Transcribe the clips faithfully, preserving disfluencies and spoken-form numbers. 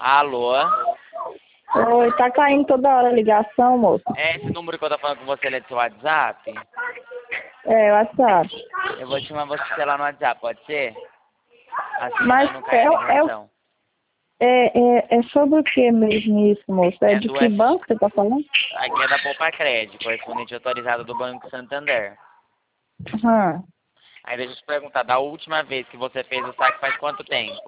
Alô? Oi, tá caindo toda hora a ligação, moço. É esse número que eu tô falando com você, ele é do seu WhatsApp? É, WhatsApp. Eu vou te chamar você lá no WhatsApp, pode ser? Assim Mas não é, cai a ligação. é, é, é sobre o que mesmo isso, moço? É É de do que F... banco você tá falando? Aqui é da Poupa Crédito, correspondente autorizado do Banco Santander. Aham. Aí deixa eu te perguntar, da última vez que você fez o saque faz quanto tempo?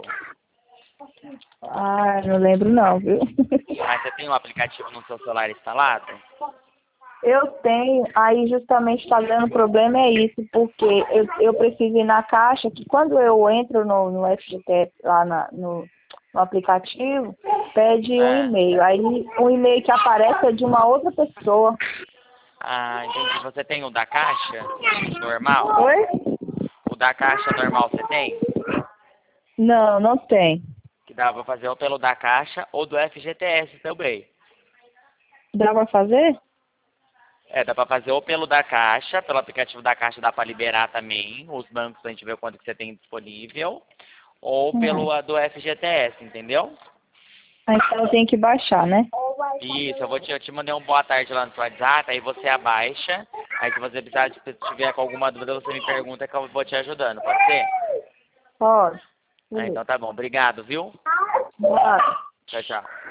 Ah, não lembro não, viu? Mas você tem o aplicativo no seu celular instalado? Eu tenho, aí justamente tá dando problema é isso, porque eu, eu preciso ir na caixa, que quando eu entro no, no F G T S lá na, no, no aplicativo, pede um É. e-mail. Aí o e-mail que aparece é de uma outra pessoa. Ah, entendi. Você tem o da Caixa? Normal? Oi? O da Caixa normal você tem? Não, não tem. Que dá pra fazer ou pelo da Caixa ou do F G T S também. Dá pra fazer? É, dá pra fazer ou pelo da Caixa, pelo aplicativo da Caixa dá pra liberar também, os bancos a gente vê o quanto que você tem disponível, ou Hum. pelo a do F G T S, entendeu? Ah, então eu tenho que baixar, né? Isso, eu vou te, eu te mandei um boa tarde lá no seu WhatsApp, aí você abaixa, aí se você precisar, se tiver com alguma dúvida, você me pergunta que eu vou te ajudando, pode ser? Pode. Ah, Beleza. então tá bom, obrigado, viu? Bora. Tchau, tchau.